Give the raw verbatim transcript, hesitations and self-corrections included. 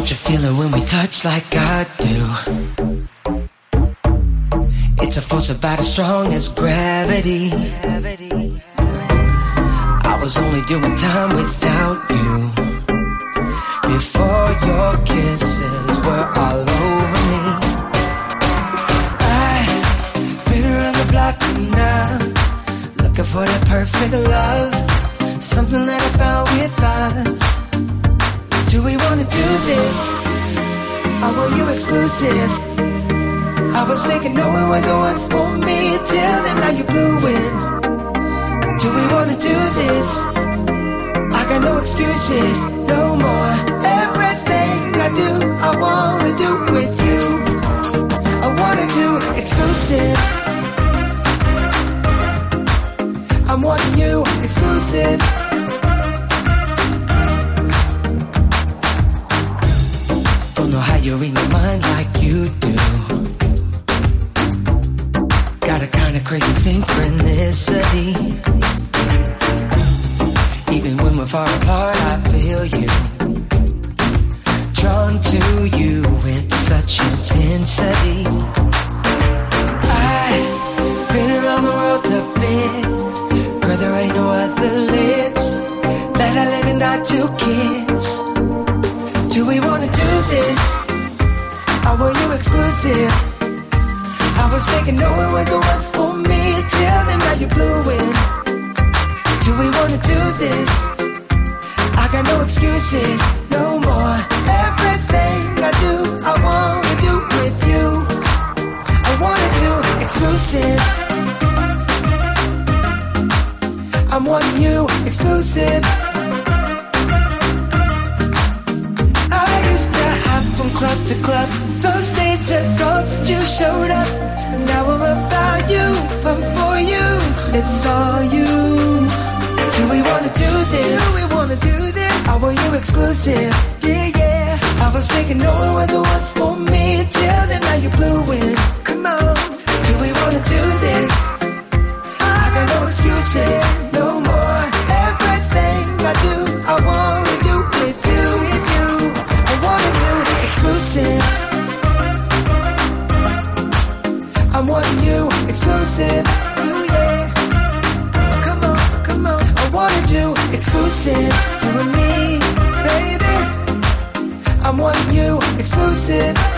Don't you feel it when we touch like I do? It's a force about as strong as gravity. I was only doing time without you before your kisses were all over me. I've been around the block now, looking for the perfect love, something that I found with us. Do we wanna do this? Or were you exclusive? I was thinking no one was the one for me till then now you blew in. Do we wanna do this? I got no excuses, no more. Everything I do, I wanna do with you. I wanna do exclusive. I'm wanting you exclusive. Don't know how you read my mind like you do. Got a kind of crazy synchronicity. Even when we're far apart, I feel you. Drawn to you with such intensity. I've been around the world a bit. Girl, there ain't no other lips that I live and die two kids. Do we wanna do this? Or were you exclusive? I was thinking no one was the one for me till then now you blew in. Do we wanna do this? I got no excuses, no more. Everything I do, I wanna do with you. I wanna do exclusive. I'm wanting you exclusive. I used to hop from club to club, those days ago that you showed up. Now I'm about you, I'm for you, it's all you. Do we wanna do this? Do we wanna do this? Or were you exclusive? Yeah, yeah. I was thinking no one was the one for me till then now you blew in. Come on, do we wanna do this? I got no excuses, no more. Everything I do, I wanna do with you, with you. I wanna do exclusive. I'm wanting you exclusive. Ooh, yeah. Come on, come on. I wanna do exclusive. You and me, baby. I'm wanting you exclusive.